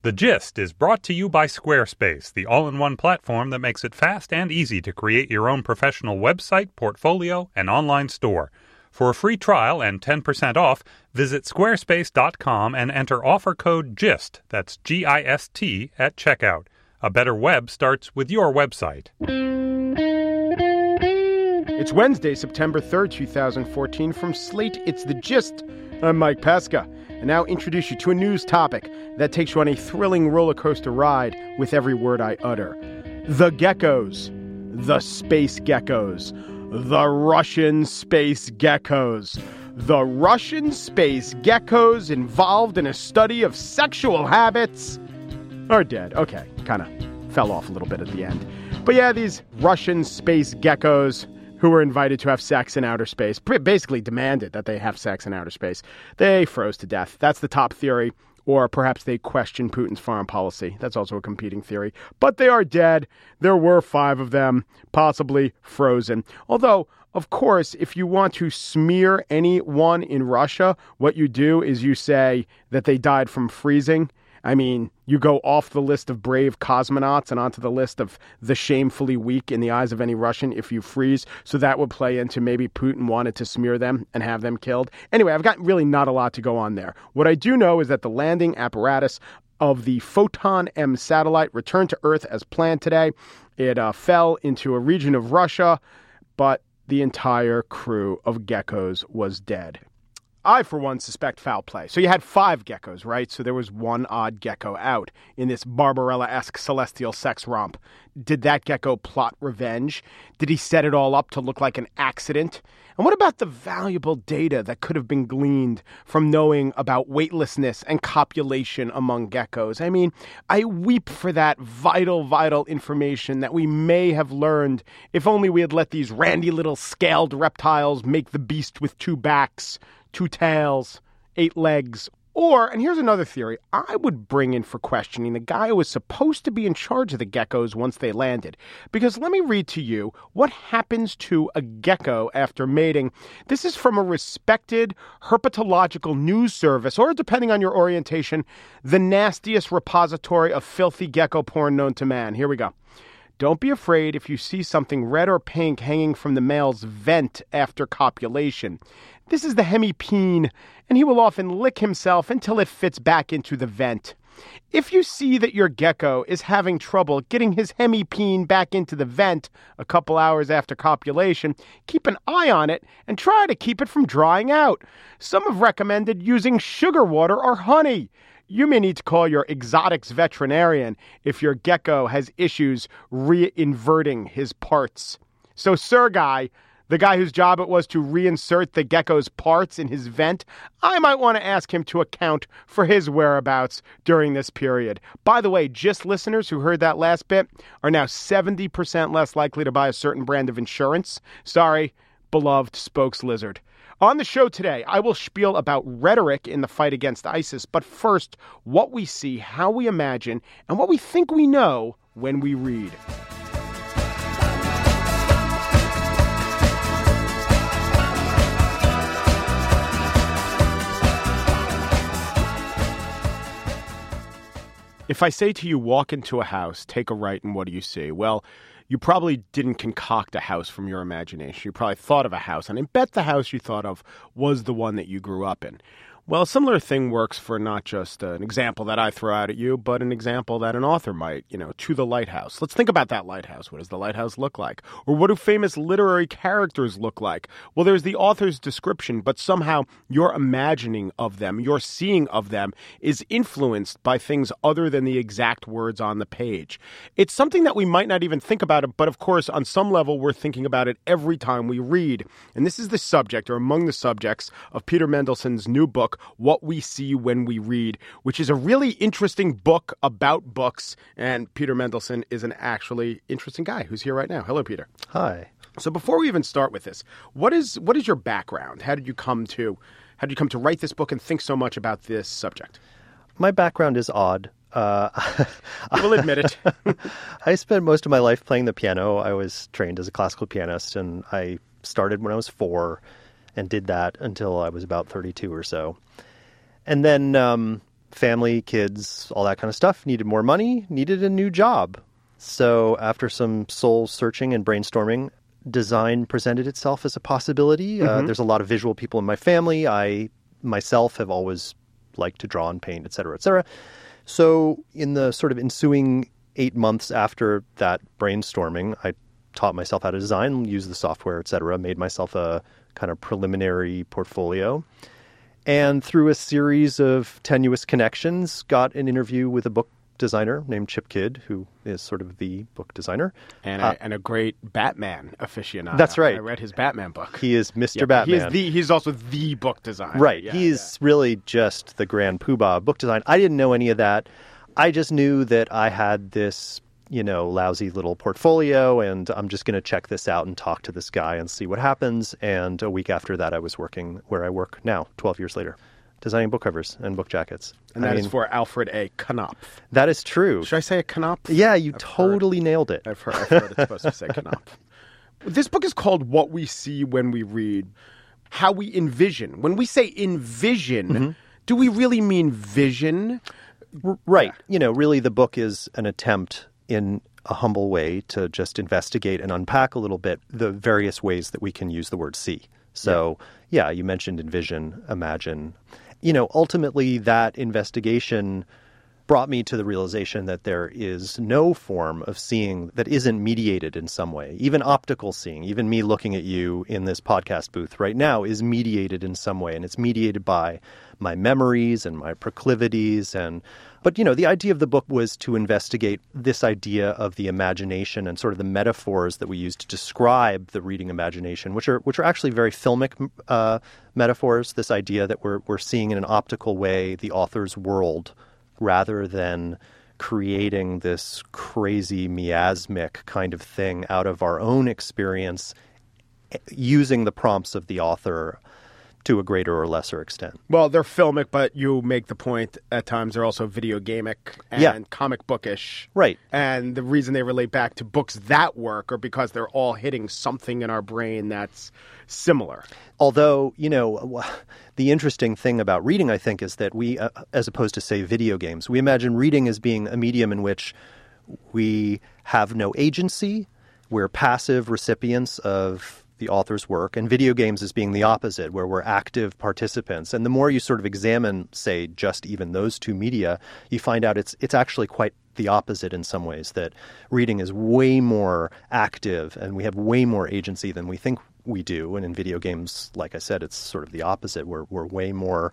The Gist is brought to you by Squarespace, the all-in-one platform that makes it fast and easy to create your own professional website, portfolio, and online store. For a free trial and 10% off, visit squarespace.com and enter offer code GIST, that's G-I-S-T, at checkout. A better web starts with your website. It's Wednesday, September 3rd, 2014. From Slate, it's The Gist. I'm Mike Pesca, and now introduce you to a news topic that takes you on a thrilling roller coaster ride with every word I utter. The geckos. The space geckos. The Russian space geckos. The Russian space geckos involved in a study of sexual habits are dead. Okay, kind of fell off a little bit at the end. But yeah, these Russian space geckos who were invited to have sex in outer space, basically demanded that they have sex in outer space. They froze to death. That's the top theory. Or perhaps they questioned Putin's foreign policy. That's also a competing theory. But they are dead. There were 5 of them, possibly frozen. Although, of course, if you want to smear anyone in Russia, what you do is you say that they died from freezing. I mean, you go off the list of brave cosmonauts and onto the list of the shamefully weak in the eyes of any Russian if you freeze. So that would play into maybe Putin wanted to smear them and have them killed. Anyway, I've got really not a lot to go on there. What I do know is that the landing apparatus of the Photon M satellite returned to Earth as planned today. It fell into a region of Russia, but the entire crew of geckos was dead. I, for one, suspect foul play. So you had 5 geckos, right? So there was one odd gecko out in this Barbarella-esque celestial sex romp. Did that gecko plot revenge? Did he set it all up to look like an accident? And what about the valuable data that could have been gleaned from knowing about weightlessness and copulation among geckos? I mean, I weep for that vital information that we may have learned if only we had let these randy little scaled reptiles make the beast with 2 backs, 2 tails, 8 legs. Or, and here's another theory, I would bring in for questioning the guy who was supposed to be in charge of the geckos once they landed. Because let me read to you what happens to a gecko after mating. This is from a respected herpetological news service, or depending on your orientation, the nastiest repository of filthy gecko porn known to man. Here we go. Don't be afraid if you see something red or pink hanging from the male's vent after copulation. This is the hemipene, and he will often lick himself until it fits back into the vent. If you see that your gecko is having trouble getting his hemipene back into the vent a couple hours after copulation, keep an eye on it and try to keep it from drying out. Some have recommended using sugar water or honey. You may need to call your exotics veterinarian if your gecko has issues reinverting his parts. So, Sergei, the guy whose job it was to reinsert the gecko's parts in his vent, I might want to ask him to account for his whereabouts during this period. By the way, Gist listeners who heard that last bit are now 70% less likely to buy a certain brand of insurance. Sorry, beloved spokes lizard. On the show today, I will spiel about rhetoric in the fight against ISIS, but first, what we see, how we imagine, and what we think we know when we read. If I say to you, walk into a house, take a right, and what do you see? Well, you probably didn't concoct a house from your imagination. You probably thought of a house, and I bet the house you thought of was the one that you grew up in. Well, a similar thing works for not just an example that I throw out at you, but an example that an author might, To the Lighthouse. Let's think about that lighthouse. What does the lighthouse look like? Or what do famous literary characters look like? Well, there's the author's description, but somehow your imagining of them, your seeing of them is influenced by things other than the exact words on the page. It's something that we might not even think about it, but of course, on some level, we're thinking about it every time we read. And this is the subject, or among the subjects, of Peter Mendelssohn's new book, What We See When We Read, which is a really interesting book about books. And Peter Mendelssohn is an actually interesting guy who's here right now. Hello, Peter. Hi. So before we even start with this, what is your background? How did you come to write this book and think so much about this subject? My background is odd. You will admit it. I spent most of my life playing the piano. I was trained as a classical pianist, and I started when I was 4 and did that until I was about 32 or so. And then family, kids, all that kind of stuff, needed more money, needed a new job. So after some soul searching and brainstorming, design presented itself as a possibility. There's a lot of visual people in my family. I myself have always liked to draw and paint, et cetera, et cetera. So in the sort of ensuing 8 months after that brainstorming, I taught myself how to design, use the software, et cetera, made myself a kind of preliminary portfolio. And through a series of tenuous connections, got an interview with a book designer named Chip Kidd, who is sort of the book designer. And a great Batman aficionado. That's right. I read his Batman book. He is Mr. Batman. He's also the book designer. Right. Yeah, He's really just the grand poobah of book design. I didn't know any of that. I just knew that I had this, lousy little portfolio, and I'm just going to check this out and talk to this guy and see what happens. And a week after that, I was working where I work now, 12 years later, designing book covers and book jackets. And that is for Alfred A. Knopf. That is true. Should I say a Knopf? Yeah, I've totally nailed it. I've heard it's supposed to say Knopf. This book is called What We See When We Read, How We Envision. When we say envision, do we really mean vision? Right. Really the book is an attempt in a humble way to just investigate and unpack a little bit the various ways that we can use the word see. So, yeah, you mentioned envision, imagine. Ultimately that investigation brought me to the realization that there is no form of seeing that isn't mediated in some way. Even optical seeing, even me looking at you in this podcast booth right now is mediated in some way. And it's mediated by my memories and my proclivities. But the idea of the book was to investigate this idea of the imagination and sort of the metaphors that we use to describe the reading imagination, which are actually very filmic metaphors. This idea that we're seeing in an optical way the author's world, rather than creating this crazy miasmic kind of thing out of our own experience, using the prompts of the author to a greater or lesser extent. Well, they're filmic, but you make the point at times they're also video gamic and comic bookish. Right. And the reason they relate back to books that work are because they're all hitting something in our brain that's similar. Although, the interesting thing about reading, I think, is that we, as opposed to, say, video games, we imagine reading as being a medium in which we have no agency. We're passive recipients of the author's work, and video games as being the opposite, where we're active participants. And the more you sort of examine, say, just even those two media, you find out it's actually quite the opposite in some ways, that reading is way more active and we have way more agency than we think we do. And in video games, like I said, it's sort of the opposite. We're way more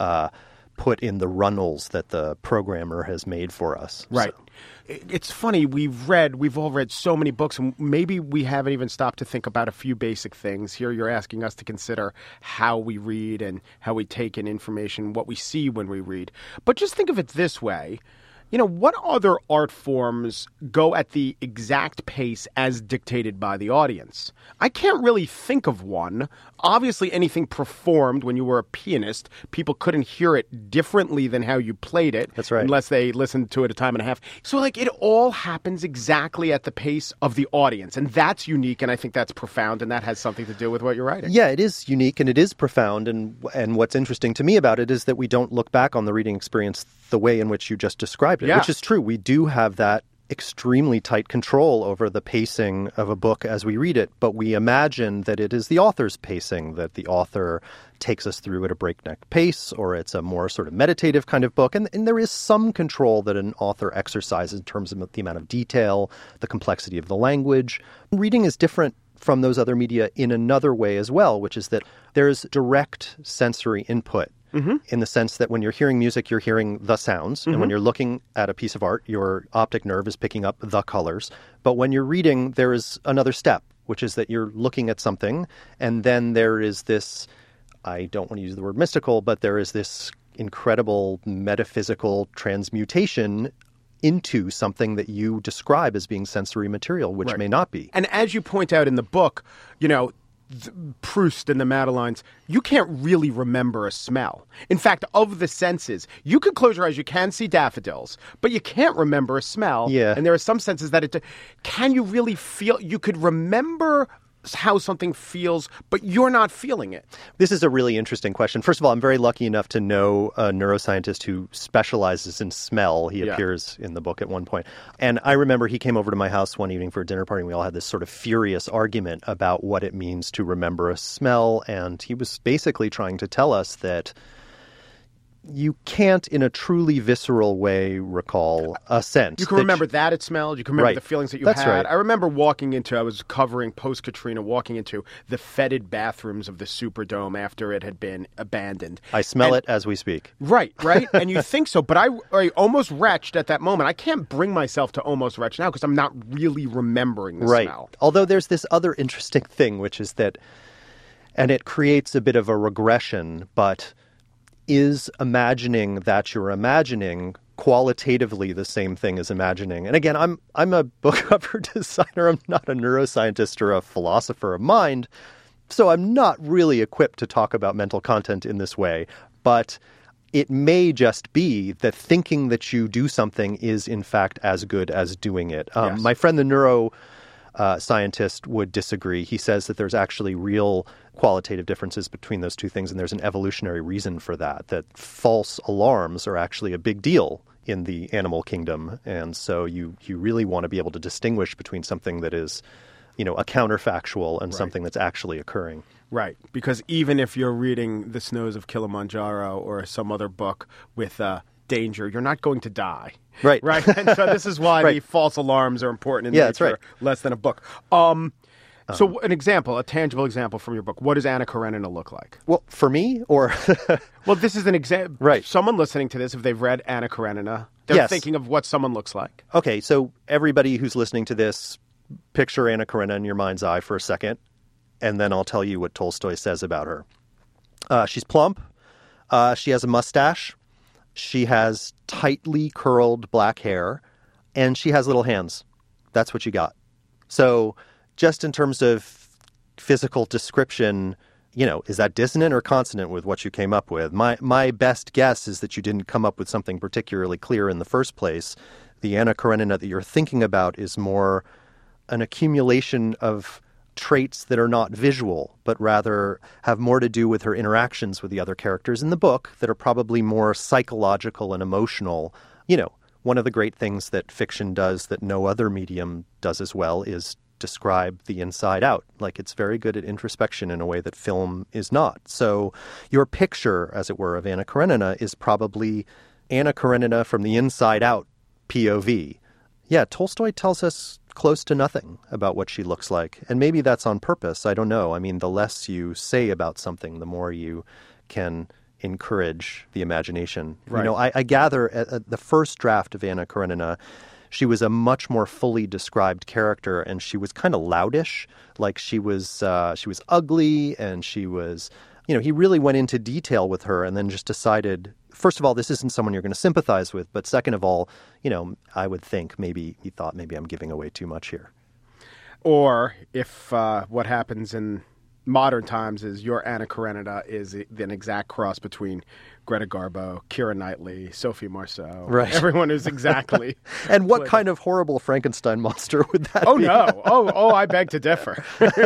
put in the runnels that the programmer has made for us. Right. So. It's funny, we've all read so many books, and maybe we haven't even stopped to think about a few basic things. Here you're asking us to consider how we read and how we take in information, what we see when we read. But just think of it this way. What other art forms go at the exact pace as dictated by the audience? I can't really think of one. Obviously, anything performed when you were a pianist, people couldn't hear it differently than how you played it. That's right. Unless they listened to it a time and a half. So, it all happens exactly at the pace of the audience. And that's unique, and I think that's profound, and that has something to do with what you're writing. Yeah, it is unique, and it is profound. And what's interesting to me about it is that we don't look back on the reading experience the way in which you just described it, which is true. We do have that extremely tight control over the pacing of a book as we read it, but we imagine that it is the author's pacing, that the author takes us through at a breakneck pace, or it's a more sort of meditative kind of book. And there is some control that an author exercises in terms of the amount of detail, the complexity of the language. Reading is different from those other media in another way as well, which is that there's direct sensory input. In the sense that when you're hearing music, you're hearing the sounds. And when you're looking at a piece of art, your optic nerve is picking up the colors. But when you're reading, there is another step, which is that you're looking at something. And then there is this, I don't want to use the word mystical, but there is this incredible metaphysical transmutation into something that you describe as being sensory material, which may not be. And as you point out in the book, Proust and the Madelines, you can't really remember a smell. In fact, of the senses, you could close your eyes, you can see daffodils, but you can't remember a smell. Yeah. And there are some senses that can you really feel, you could remember how something feels, but you're not feeling it? This is a really interesting question. First of all, I'm very lucky enough to know a neuroscientist who specializes in smell. He appears in the book at one point. And I remember he came over to my house one evening for a dinner party, and we all had this sort of furious argument about what it means to remember a smell. And he was basically trying to tell us that you can't, in a truly visceral way, recall a scent. You can remember that it smelled. You can remember the feelings that you had. Right. I remember I was covering post-Katrina, walking into the fetid bathrooms of the Superdome after it had been abandoned. I smell it as we speak. Right. And you think so. But I almost retched at that moment. I can't bring myself to almost retch now because I'm not really remembering the smell. Although there's this other interesting thing, which is that, and it creates a bit of a regression, but is imagining that you're imagining qualitatively the same thing as imagining? And again, I'm a book cover designer. I'm not a neuroscientist or a philosopher of mind, so I'm not really equipped to talk about mental content in this way. But it may just be that thinking that you do something is, in fact, as good as doing it. My friend, the neuroscientist, would disagree. He says that there's actually real qualitative differences between those two things, and there's an evolutionary reason for that false alarms are actually a big deal in the animal kingdom. And so you really want to be able to distinguish between something that is, a counterfactual and something that's actually occurring. Right, because even if you're reading The Snows of Kilimanjaro or some other book with danger, you're not going to die. Right. And so this is why the false alarms are important in nature, that's right. Less than a book. So an example, a tangible example from your book. What does Anna Karenina look like? Well, for me, or... Well, this is an example. Right. Someone listening to this, if they've read Anna Karenina, they're thinking of what someone looks like. Okay, so everybody who's listening to this, picture Anna Karenina in your mind's eye for a second, and then I'll tell you what Tolstoy says about her. She's plump. She has a mustache. She has tightly curled black hair, and she has little hands. That's what you got. So just in terms of physical description, is that dissonant or consonant with what you came up with? My best guess is that you didn't come up with something particularly clear in the first place. The Anna Karenina that you're thinking about is more an accumulation of traits that are not visual, but rather have more to do with her interactions with the other characters in the book that are probably more psychological and emotional. One of the great things that fiction does that no other medium does as well is describe the inside out. Like, it's very good at introspection in a way that film is not. So your picture, as it were, of Anna Karenina is probably Anna Karenina from the inside out POV. Yeah, Tolstoy tells us close to nothing about what she looks like. And maybe that's on purpose. I don't know. I mean, the less you say about something, the more you can encourage the imagination. Right. I gather at the first draft of Anna Karenina, she was a much more fully described character, and she was kind of loudish. Like, she was ugly, and she was, he really went into detail with her and then just decided, first of all, this isn't someone you're going to sympathize with. But second of all, I would think maybe he thought maybe I'm giving away too much here. Or if what happens in modern times is your Anna Karenina is an exact cross between Greta Garbo, Keira Knightley, Sophie Marceau. Right. Everyone is exactly. And what kind of horrible Frankenstein monster would that be? Oh, no. Oh, I beg to differ.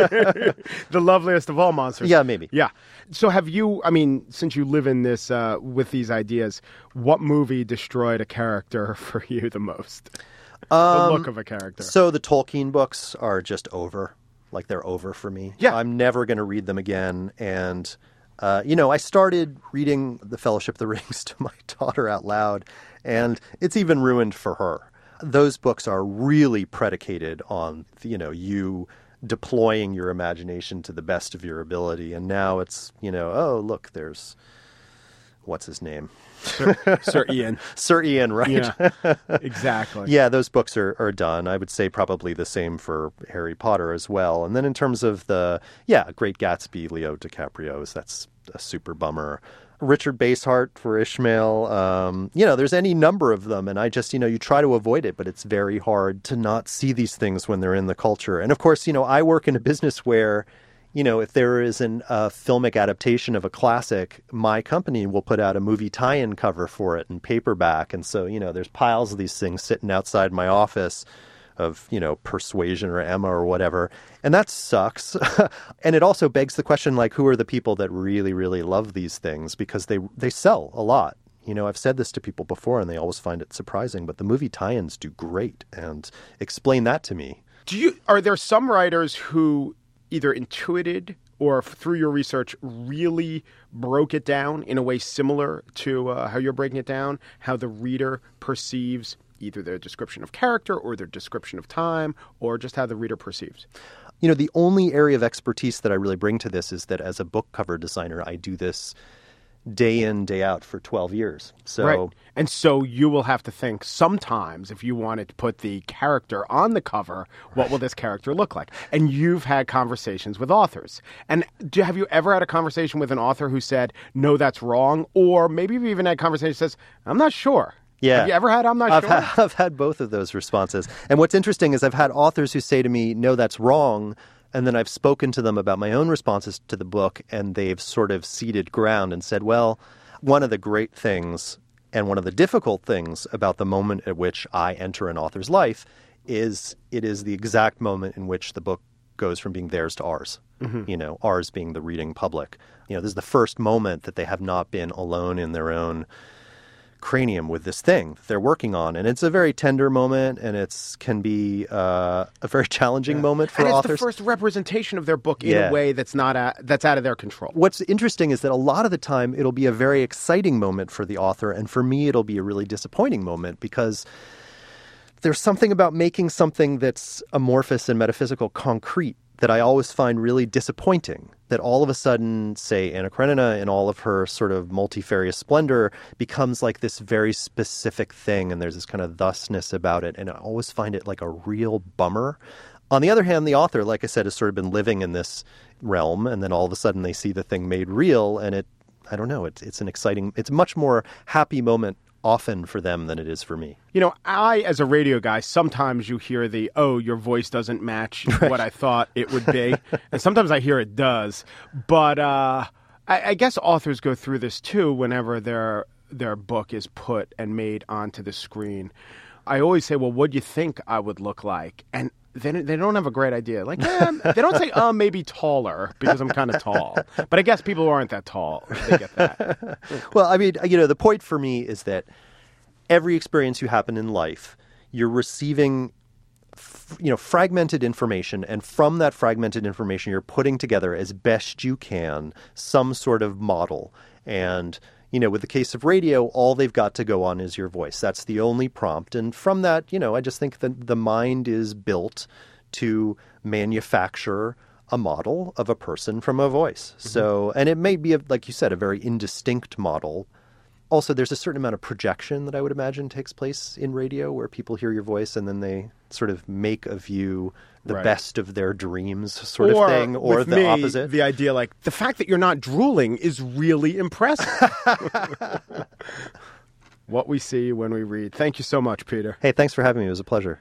The loveliest of all monsters. Yeah, maybe. Yeah. So have you, since you live in this, with these ideas, what movie destroyed a character for you the most? The look of a character. So the Tolkien books are just over. Like, they're over for me. Yeah. I'm never going to read them again. And, I started reading The Fellowship of the Rings to my daughter out loud, and it's even ruined for her. Those books are really predicated on, you deploying your imagination to the best of your ability. And now it's, oh, look, there's, what's his name? Sir Ian. Sir Ian, right? Yeah, exactly. Yeah, those books are done. I would say probably the same for Harry Potter as well. And then in terms of Great Gatsby, Leo DiCaprio, that's a super bummer. Richard Basehart for Ishmael. There's any number of them. And I just, you try to avoid it, but it's very hard to not see these things when they're in the culture. And of course, I work in a business where, if there is a filmic adaptation of a classic, my company will put out a movie tie-in cover for it in paperback. And so, there's piles of these things sitting outside my office of, Persuasion or Emma or whatever. And that sucks. And it also begs the question, like, who are the people that really, really love these things? Because they sell a lot. I've said this to people before and they always find it surprising, but the movie tie-ins do great. And explain that to me. Are there some writers who either intuited or through your research really broke it down in a way similar to how you're breaking it down, how the reader perceives either their description of character or their description of time, or just how the reader perceives? The only area of expertise that I really bring to this is that as a book cover designer, I do this day in, day out for 12 years. So, right. And so you will have to think sometimes, if you wanted to put the character on the cover, what will this character look like? And you've had conversations with authors. And have you ever had a conversation with an author who said, no, that's wrong? Or maybe you've even had a conversation that says, I'm not sure. Yeah. Have you ever had, I'm not sure? I've had both of those responses. And what's interesting is I've had authors who say to me, no, that's wrong. And then I've spoken to them about my own responses to the book, and they've sort of ceded ground and said, well, one of the great things and one of the difficult things about the moment at which I enter an author's life is it is the exact moment in which the book goes from being theirs to ours, ours being the reading public. This is the first moment that they have not been alone in their own cranium with this thing that they're working on. And it's a very tender moment, and it can be a very challenging moment for authors. And it's the first representation of their book in a way that's that's out of their control. What's interesting is that a lot of the time it'll be a very exciting moment for the author, and for me it'll be a really disappointing moment because there's something about making something that's amorphous and metaphysical concrete that I always find really disappointing, that all of a sudden, say, Anna Karenina in all of her sort of multifarious splendor becomes like this very specific thing, and there's this kind of thusness about it, and I always find it like a real bummer. On the other hand, the author, like I said, has sort of been living in this realm, and then all of a sudden they see the thing made real, and it's a much more happy moment often for them than it is for me. I, as a radio guy, sometimes you hear your voice doesn't match what I thought it would be. And sometimes I hear it does. But I guess authors go through this too whenever their book is put and made onto the screen. I always say, well, what do you think I would look like? And they don't have a great idea. Like, they don't say, maybe taller, because I'm kind of tall. But I guess people who aren't that tall, they get that. Well, I mean, the point for me is that every experience you happen in life, you're receiving, fragmented information. And from that fragmented information, you're putting together as best you can some sort of model. And with the case of radio, all they've got to go on is your voice. That's the only prompt. And from that, I just think that the mind is built to manufacture a model of a person from a voice. Mm-hmm. So, and it may be, like you said, a very indistinct model. Also, there's a certain amount of projection that I would imagine takes place in radio where people hear your voice and then they sort of make of you the best of their dreams sort of thing, or the opposite. The idea, like, the fact that you're not drooling is really impressive. What we see when we read. Thank you so much, Peter. Hey, thanks for having me. It was a pleasure.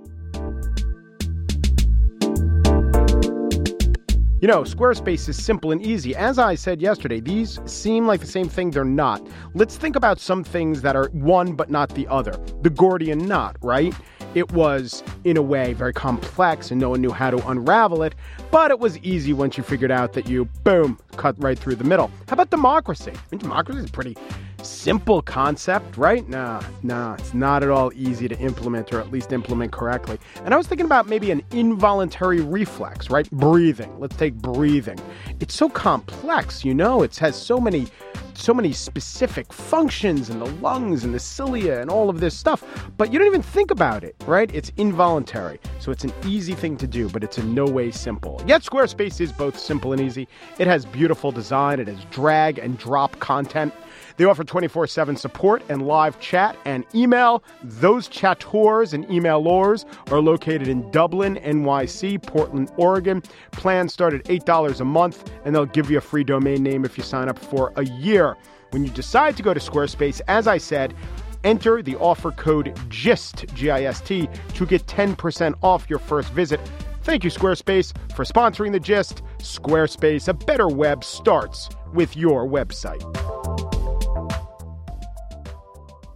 Squarespace is simple and easy. As I said yesterday, these seem like the same thing. They're not. Let's think about some things that are one but not the other. The Gordian knot, right? It was, in a way, very complex and no one knew how to unravel it, but it was easy once you figured out that you, boom, cut right through the middle. How about democracy? I mean, democracy is a pretty simple concept, right? Nah, it's not at all easy to implement, or at least implement correctly. And I was thinking about maybe an involuntary reflex, right? Breathing. Let's take breathing. It's so complex, it has so many specific functions in the lungs and the cilia and all of this stuff, but you don't even think about it, right? It's involuntary. So it's an easy thing to do, but it's in no way simple. Yet Squarespace is both simple and easy. It has beautiful design. It has drag and drop content. They offer 24/7 support and live chat and email. Those chatteurs and emailors are located in Dublin, NYC, Portland, Oregon. Plans start at $8 a month, and they'll give you a free domain name if you sign up for a year. When you decide to go to Squarespace, as I said, enter the offer code GIST, G-I-S-T, to get 10% off your first visit. Thank you, Squarespace, for sponsoring The Gist. Squarespace, a better web starts with your website.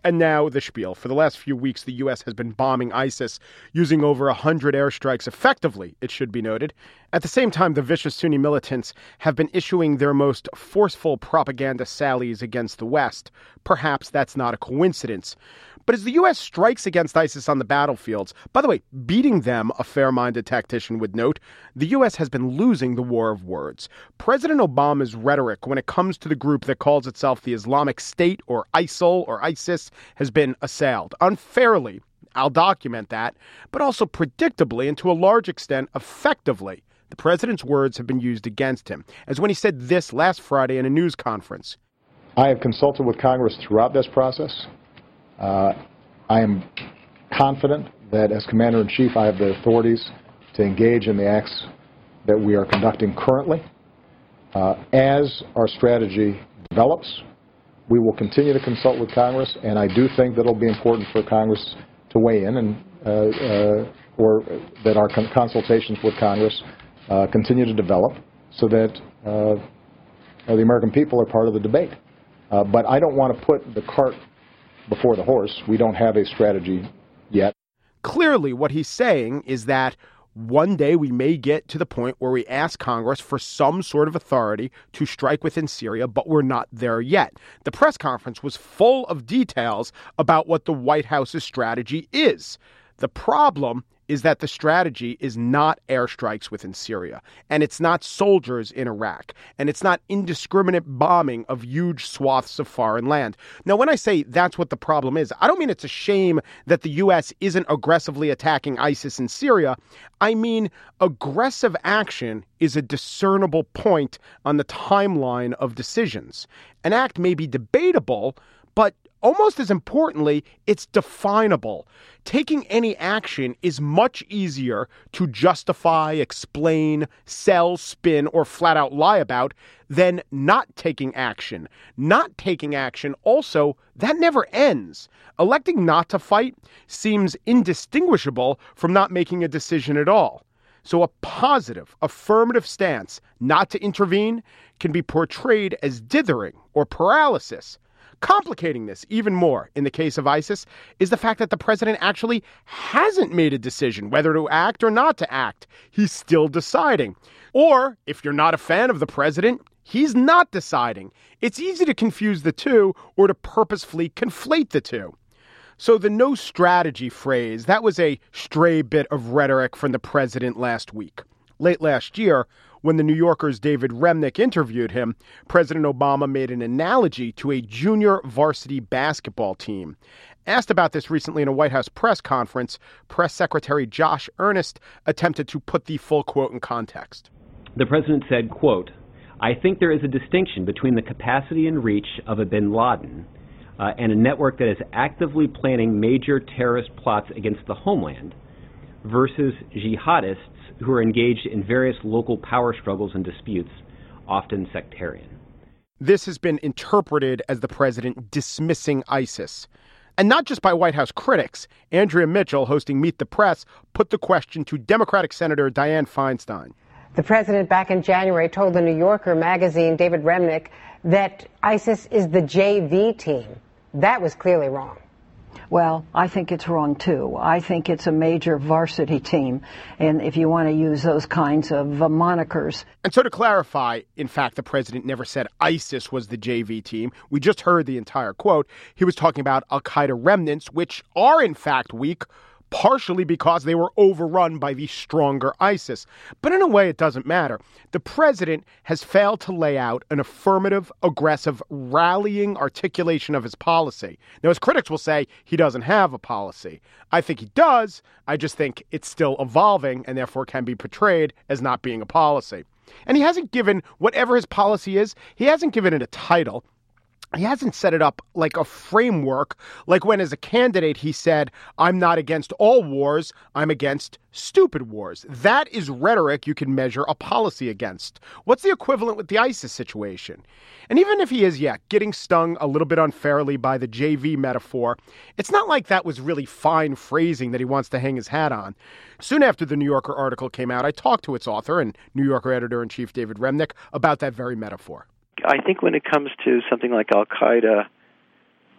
And now the spiel. For the last few weeks, the U.S. has been bombing ISIS, using over 100 airstrikes effectively, it should be noted. At the same time, the vicious Sunni militants have been issuing their most forceful propaganda sallies against the West. Perhaps that's not a coincidence. But as the U.S. strikes against ISIS on the battlefields, by the way, beating them, a fair-minded tactician would note, the U.S. has been losing the war of words. President Obama's rhetoric when it comes to the group that calls itself the Islamic State or ISIL or ISIS has been assailed unfairly. I'll document that, but also predictably and to a large extent effectively. The president's words have been used against him, as when he said this last Friday in a news conference. I have consulted with Congress throughout this process. I am confident that as Commander-in-Chief, I have the authorities to engage in the acts that we are conducting currently. As our strategy develops, we will continue to consult with Congress, and I do think that it will be important for Congress to weigh in and or that our consultations with Congress continue to develop so that the American people are part of the debate. But I don't want to put the cart before the horse. We don't have a strategy yet. Clearly, what he's saying is that one day we may get to the point where we ask Congress for some sort of authority to strike within Syria, but we're not there yet. The press conference was full of details about what the White House's strategy is. The problem is that the strategy is not airstrikes within Syria, and it's not soldiers in Iraq, and it's not indiscriminate bombing of huge swaths of foreign land. Now, when I say that's what the problem is, I don't mean it's a shame that the U.S. isn't aggressively attacking ISIS in Syria. I mean, aggressive action is a discernible point on the timeline of decisions. An act may be debatable, but almost as importantly, it's definable. Taking any action is much easier to justify, explain, sell, spin, or flat out lie about than not taking action. Not taking action also, that never ends. Electing not to fight seems indistinguishable from not making a decision at all. So a positive, affirmative stance not to intervene can be portrayed as dithering or paralysis. Complicating this even more in the case of ISIS is the fact that the president actually hasn't made a decision whether to act or not to act. He's still deciding. Or, if you're not a fan of the president, he's not deciding. It's easy to confuse the two or to purposefully conflate the two. So the no strategy phrase, that was a stray bit of rhetoric from the president last week. Late last year, when the New Yorker's David Remnick interviewed him, President Obama made an analogy to a junior varsity basketball team. Asked about this recently in a White House press conference, Press Secretary Josh Earnest attempted to put the full quote in context. The president said, quote, "I think there is a distinction between the capacity and reach of a bin Laden and a network that is actively planning major terrorist plots against the homeland versus jihadists who are engaged in various local power struggles and disputes, often sectarian." This has been interpreted as the president dismissing ISIS. And not just by White House critics. Andrea Mitchell, hosting Meet the Press, put the question to Democratic Senator Dianne Feinstein. The president back in January told the New Yorker magazine, David Remnick, that ISIS is the JV team. That was clearly wrong. Well, I think it's wrong, too. I think it's a major varsity team, and if you want to use those kinds of monikers. And so to clarify, in fact, the president never said ISIS was the JV team. We just heard the entire quote. He was talking about al-Qaeda remnants, which are, in fact, weak, partially because they were overrun by the stronger ISIS. But in a way, it doesn't matter. The president has failed to lay out an affirmative, aggressive, rallying articulation of his policy. Now, his critics will say he doesn't have a policy. I think he does. I just think it's still evolving and therefore can be portrayed as not being a policy. And he hasn't given, whatever his policy is, he hasn't given it a title. He hasn't set it up like a framework, like when as a candidate he said, "I'm not against all wars, I'm against stupid wars." That is rhetoric you can measure a policy against. What's the equivalent with the ISIS situation? And even if he is, getting stung a little bit unfairly by the JV metaphor, it's not like that was really fine phrasing that he wants to hang his hat on. Soon after the New Yorker article came out, I talked to its author and New Yorker editor-in-chief David Remnick about that very metaphor. I think when it comes to something like al-Qaeda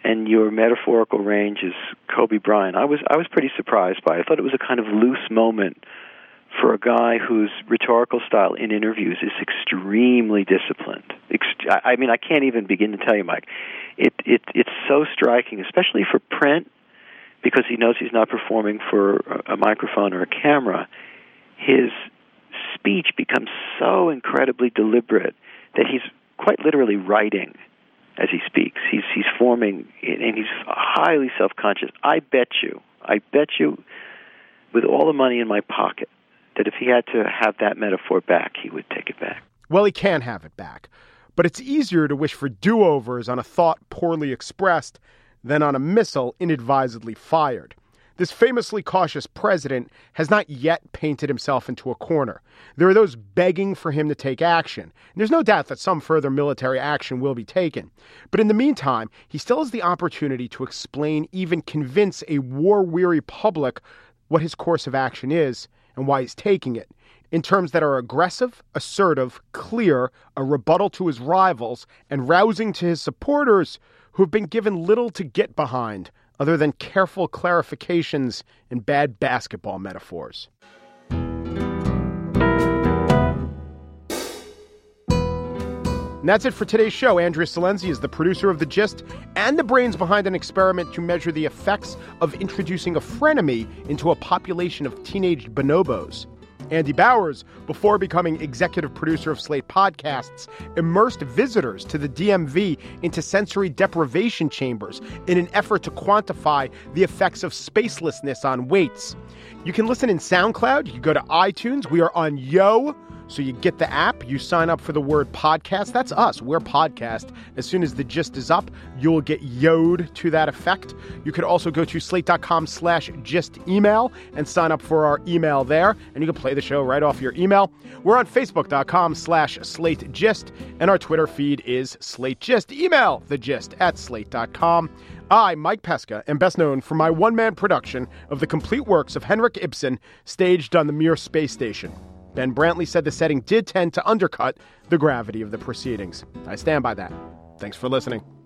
and your metaphorical range is Kobe Bryant. I was pretty surprised by it. I thought it was a kind of loose moment for a guy whose rhetorical style in interviews is extremely disciplined. I mean, I can't even begin to tell you, Mike. It's so striking, especially for print, because he knows he's not performing for a microphone or a camera. His speech becomes so incredibly deliberate that he's quite literally writing as he speaks. He's forming, and he's highly self-conscious. I bet you, with all the money in my pocket, that if he had to have that metaphor back, he would take it back. Well, he can have it back. But it's easier to wish for do-overs on a thought poorly expressed than on a missile inadvisedly fired. This famously cautious president has not yet painted himself into a corner. There are those begging for him to take action. And there's no doubt that some further military action will be taken. But in the meantime, he still has the opportunity to explain, even convince a war-weary public what his course of action is and why he's taking it, in terms that are aggressive, assertive, clear, a rebuttal to his rivals, and rousing to his supporters who've been given little to get behind other than careful clarifications and bad basketball metaphors. And that's it for today's show. Andrea Silenzi is the producer of The Gist and the brains behind an experiment to measure the effects of introducing a frenemy into a population of teenage bonobos. Andy Bowers, before becoming executive producer of Slate Podcasts, immersed visitors to the DMV into sensory deprivation chambers in an effort to quantify the effects of spacelessness on weights. You can listen in SoundCloud. You go to iTunes. We are on Yo. So you get the app, you sign up for the word podcast. That's us. We're podcast. As soon as The Gist is up, you'll get yo'd to that effect. You could also go to slate.com/gist email and sign up for our email there. And you can play the show right off your email. We're on facebook.com/slategist. And our Twitter feed is SlateGist. Email thegist@slate.com. I, Mike Pesca, am best known for my one-man production of the complete works of Henrik Ibsen, staged on the Mir space station. Ben Brantley said the setting did tend to undercut the gravity of the proceedings. I stand by that. Thanks for listening.